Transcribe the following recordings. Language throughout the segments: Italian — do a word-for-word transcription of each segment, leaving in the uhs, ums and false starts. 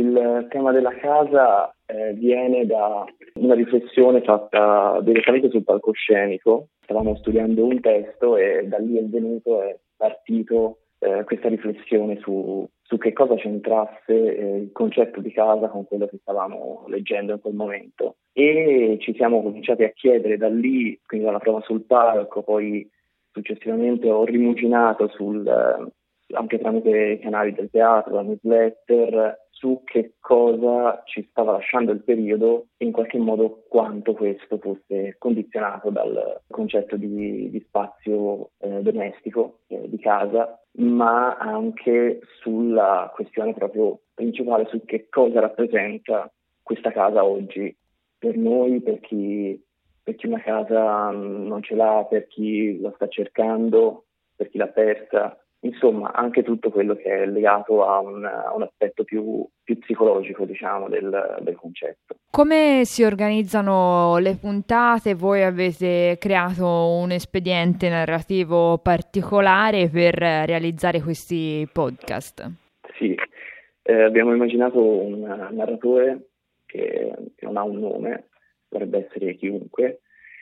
il tema della casa eh, viene da una riflessione fatta direttamente sul palcoscenico. Stavamo studiando un testo e da lì è venuto, è partito eh, questa riflessione su, su che cosa c'entrasse eh, il concetto di casa con quello che stavamo leggendo in quel momento. E ci siamo cominciati a chiedere da lì, quindi dalla prova sul palco, poi successivamente ho rimuginato sul, eh, anche tramite i canali del teatro, la newsletter, su che cosa ci stava lasciando il periodo e in qualche modo quanto questo fosse condizionato dal concetto di, di spazio eh, domestico, eh, di casa, ma anche sulla questione proprio principale su che cosa rappresenta questa casa oggi per noi, per chi, per chi una casa non ce l'ha, per chi la sta cercando, per chi l'ha persa. Insomma, anche tutto quello che è legato a un, a un aspetto più, più psicologico, diciamo, del, del concetto. Come si organizzano le puntate? Voi avete creato un espediente narrativo particolare per realizzare questi podcast? Sì, eh, abbiamo immaginato un narratore che, che non ha un nome, potrebbe essere chiunque,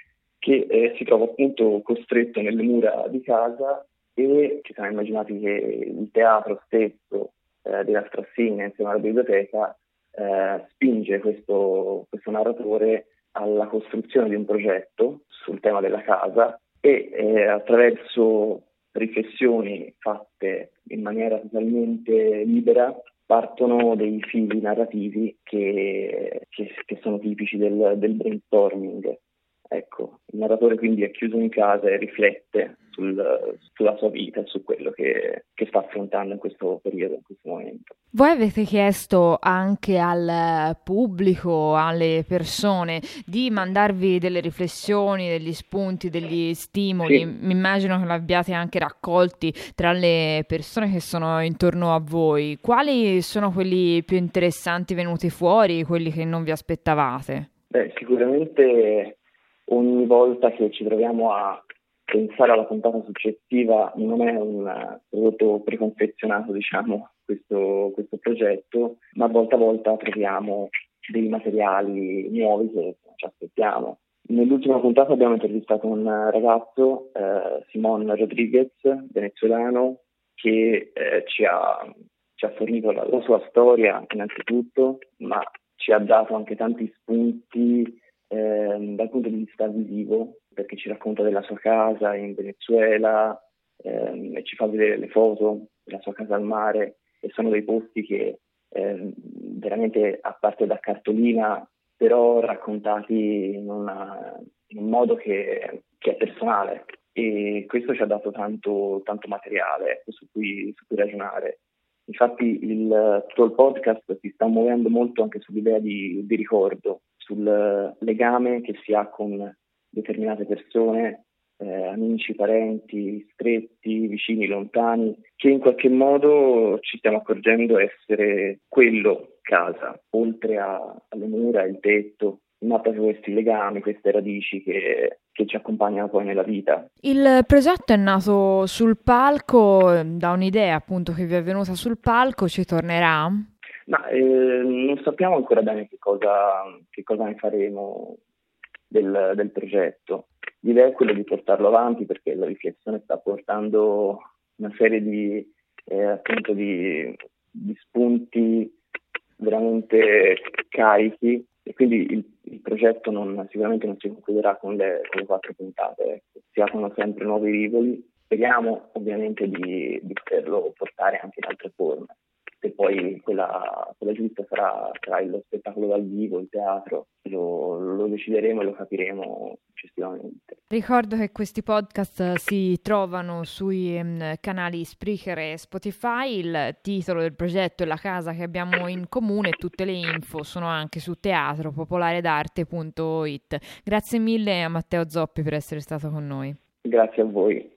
che eh, si trova appunto costretto nelle mura di casa. E ci siamo immaginati che il teatro stesso eh, di Rastrassina insieme alla biblioteca eh, spinge questo, questo narratore alla costruzione di un progetto sul tema della casa e eh, attraverso riflessioni fatte in maniera totalmente libera partono dei fili narrativi che, che, che sono tipici del, del brainstorming. Ecco, il narratore quindi è chiuso in casa e riflette sul, sulla sua vita, su quello che, che sta affrontando in questo periodo, in questo momento. Voi avete chiesto anche al pubblico, alle persone, di mandarvi delle riflessioni, degli spunti, degli stimoli. Sì. Mi immagino che l'abbiate anche raccolti tra le persone che sono intorno a voi. Quali sono quelli più interessanti venuti fuori, quelli che non vi aspettavate? Beh, sicuramente ogni volta che ci troviamo a pensare alla puntata successiva non è un prodotto preconfezionato, diciamo, questo, questo progetto, ma volta a volta troviamo dei materiali nuovi che non ci aspettiamo. Nell'ultima puntata abbiamo intervistato un ragazzo, eh, Simon Rodriguez, venezuelano, che eh, ci, ha, ci ha fornito la, la sua storia innanzitutto, ma ci ha dato anche tanti spunti Eh, dal punto di vista visivo, perché ci racconta della sua casa in Venezuela ehm, e ci fa vedere le foto della sua casa al mare e sono dei posti che ehm, veramente, a parte da cartolina, però raccontati in, una, in un modo che, che è personale, e questo ci ha dato tanto, tanto materiale su cui, su cui ragionare. Infatti il, tutto il podcast si sta muovendo molto anche sull'idea di, di ricordo, sul legame che si ha con determinate persone, eh, amici, parenti, stretti, vicini, lontani, che in qualche modo ci stiamo accorgendo essere quello casa, oltre a, alle mura, il tetto, ma proprio questi legami, queste radici che, che ci accompagnano poi nella vita. Il progetto è nato sul palco, da un'idea appunto che vi è venuta sul palco, ci tornerà? Ma eh, non sappiamo ancora bene che cosa, che cosa ne faremo del, del progetto. L'idea è quella di portarlo avanti, perché la riflessione sta portando una serie di, eh, appunto di, di spunti veramente carichi, e quindi il, il progetto non, sicuramente non si concluderà con le, con le quattro puntate. Ecco. Si aprono sempre nuovi rivoli. Speriamo ovviamente di, di poterlo portare anche in altre forme. Se poi quella, quella giusta sarà, sarà lo spettacolo dal vivo, il teatro, lo, lo decideremo e lo capiremo successivamente. Ricordo che questi podcast si trovano sui um, canali Spreaker e Spotify. Il titolo del progetto è La casa che abbiamo in comune e tutte le info sono anche su teatro popolare d'arte punto it. Grazie mille a Matteo Zoppi per essere stato con noi. Grazie a voi.